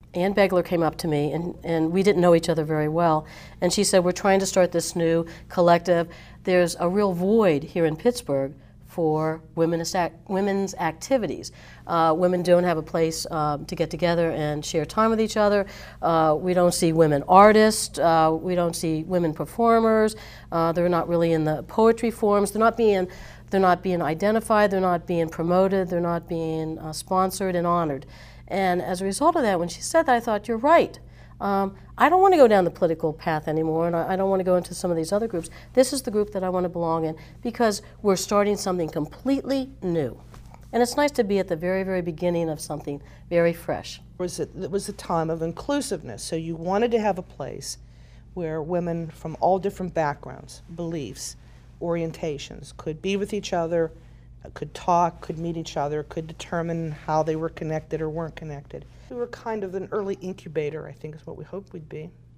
Ann Begler came up to me, and we didn't know each other very well, and she said, we're trying to start this new collective. There's a real void here in Pittsburgh for women's activities. Women don't have a place to get together and share time with each other. We don't see women artists. We don't see women performers. They're not really in the poetry forums. They're not being identified. They're not being promoted. They're not being sponsored and honored. And as a result of that, when she said that, I thought, you're right. I don't want to go down the political path anymore, and I don't want to go into some of these other groups. This is the group that I want to belong in because we're starting something completely new. And it's nice to be at the very, very beginning of something very fresh. It was a time of inclusiveness, so you wanted to have a place where women from all different backgrounds, beliefs, orientations could be with each other, could talk, could meet each other, could determine how they were connected or weren't connected. We were kind of an early incubator, I think is what we hoped we'd be.